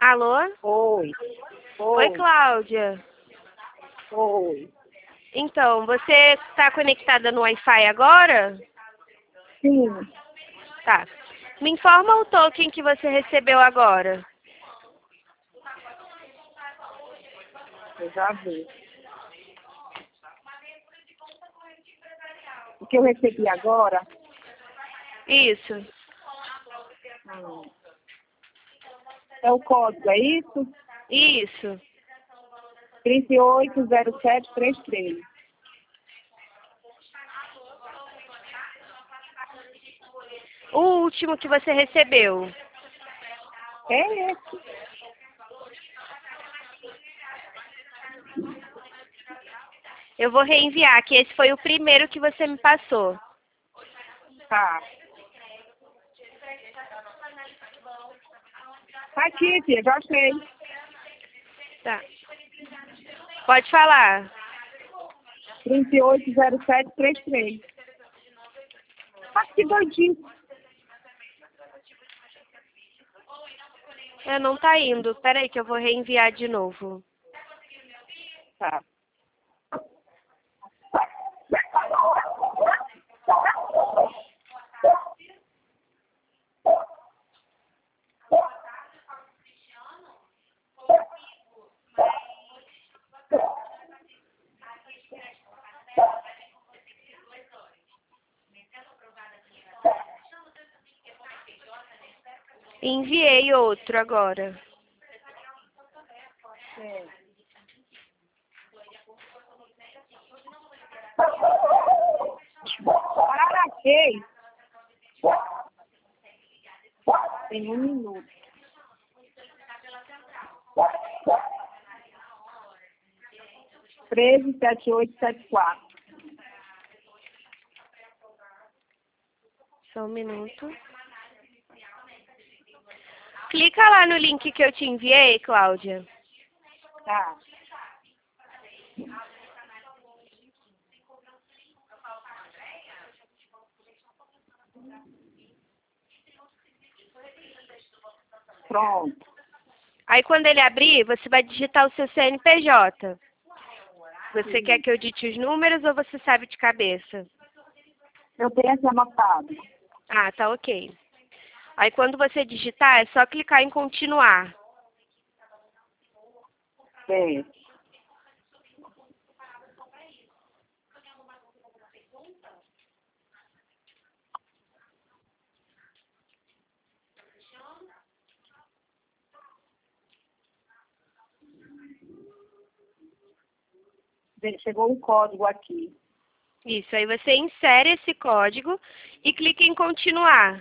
Alô? Oi. Oi, Oi. Cláudia. Oi. Então, você está conectada no Wi-Fi agora? Sim, Tá. Me informa o token que você recebeu agora. eu já vi. O que eu recebi agora, Isso. é o código, é isso? Isso. 380733. O último que você recebeu. É esse. Eu vou reenviar, que esse foi o primeiro que você me passou. Tá. Aqui, filha, já achei. Tá. Pode falar. 380733. Ah, que doidinho. Não tá indo. Peraí que eu vou reenviar de novo. Tá. Enviei outro agora. É. Pararaquei. Tem 1 minuto. Treze, 7874. Só um minuto. Clica lá no link que eu te enviei, Cláudia. Tá. Pronto. Aí quando ele abrir, você vai digitar o seu CNPJ. Você quer que eu dite os números ou você sabe de cabeça? Eu tenho essa anotada. Ah, tá ok. Aí quando você digitar, é só clicar em continuar. É. Chegou um código aqui. Isso, aí você insere esse código e clica em continuar.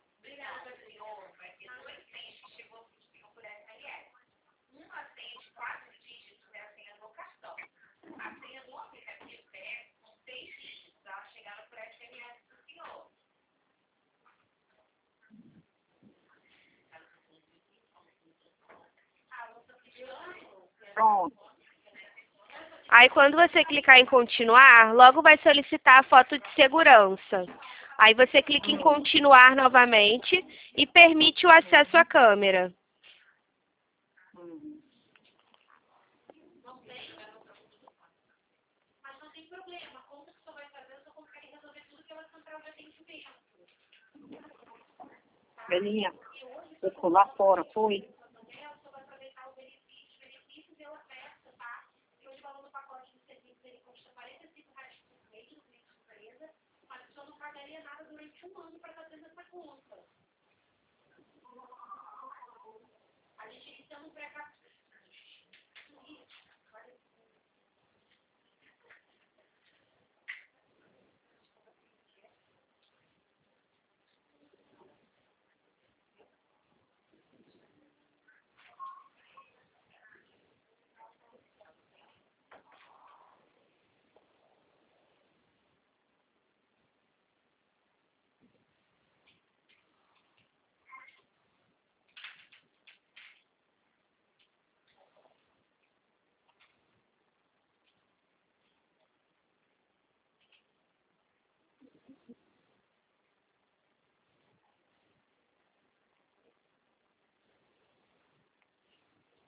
Pronto. Aí quando você clicar em continuar, logo vai solicitar a foto de segurança. Aí você clica em continuar novamente e permite o acesso à câmera. Belinha, eu fui lá fora, foi?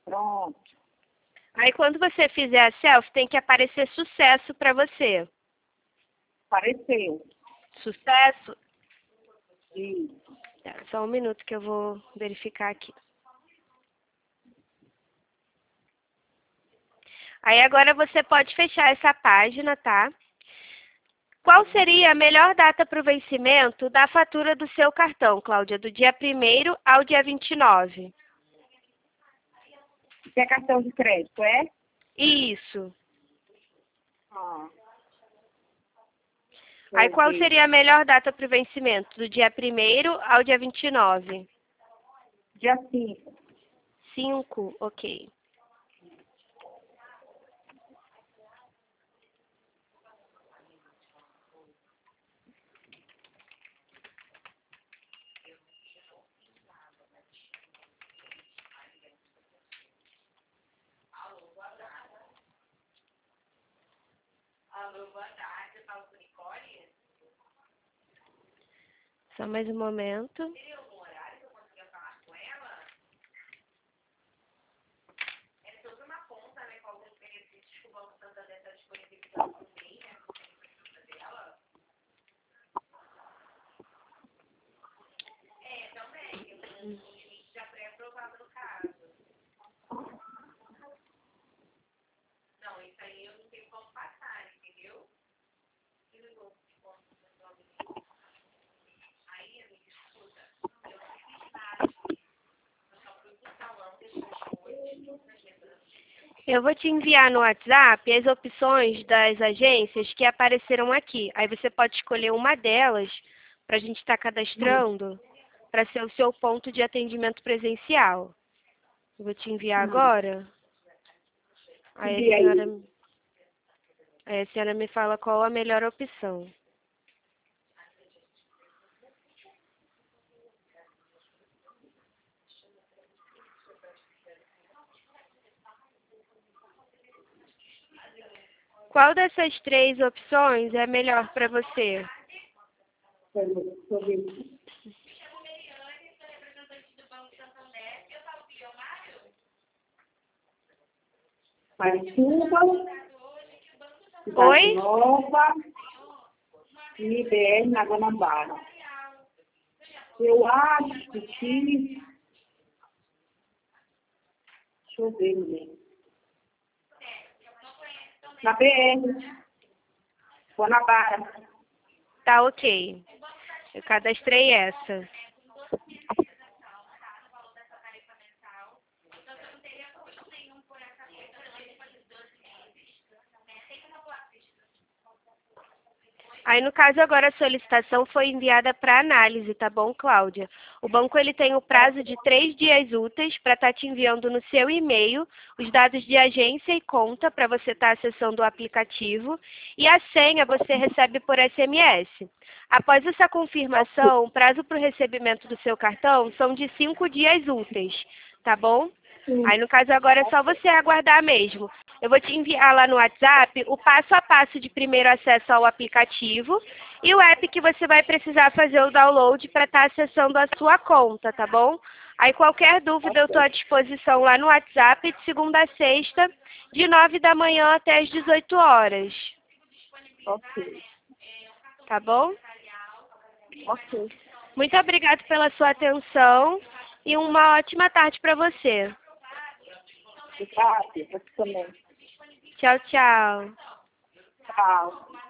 Pronto. Aí quando você fizer a selfie, tem que aparecer sucesso para você. Apareceu. Sucesso? Isso. Tá, só um minuto que eu vou verificar aqui. Aí agora você pode fechar essa página, tá? Qual seria a melhor data para o vencimento da fatura do seu cartão, Cláudia? Do dia 1º ao dia 29? Isso é cartão de crédito, é? Isso. Ah. Aí qual Ok. seria a melhor data para o vencimento? Do dia 1º ao dia 29? Dia 5. 5, ok. Só mais um momento. Eu vou te enviar no WhatsApp as opções das agências que apareceram aqui. Aí você pode escolher uma delas para a gente estar cadastrando para ser o seu ponto de atendimento presencial. Eu vou te enviar agora. E aí? Aí a senhora me fala qual a melhor opção. Qual dessas 3 opções é melhor para você? Deixa eu ver. Marituba, Oi? Cidade Nova e IBR na Guanabara. Eu acho que... Deixa eu ver, mulher. Na BR, Guanabara. Tá ok. Eu cadastrei essa. Aí, no caso, agora a solicitação foi enviada para análise, tá bom, Cláudia? O banco ele tem o prazo de 3 dias úteis para estar te enviando no seu e-mail os dados de agência e conta para você estar acessando o aplicativo. E a senha você recebe por SMS. Após essa confirmação, o prazo para o recebimento do seu cartão são de 5 dias úteis, tá bom? Aí, no caso, agora é só você aguardar mesmo. Eu vou te enviar lá no WhatsApp o passo a passo de primeiro acesso ao aplicativo e o app que você vai precisar fazer o download para estar acessando a sua conta, tá bom? Aí, qualquer dúvida, eu estou à disposição lá no WhatsApp de segunda a sexta, de 9 da manhã até as 18 horas. Ok. Tá bom? Ok. Muito obrigada pela sua atenção e uma ótima tarde para você. Obrigada, você também. Tchau, tchau. Tchau.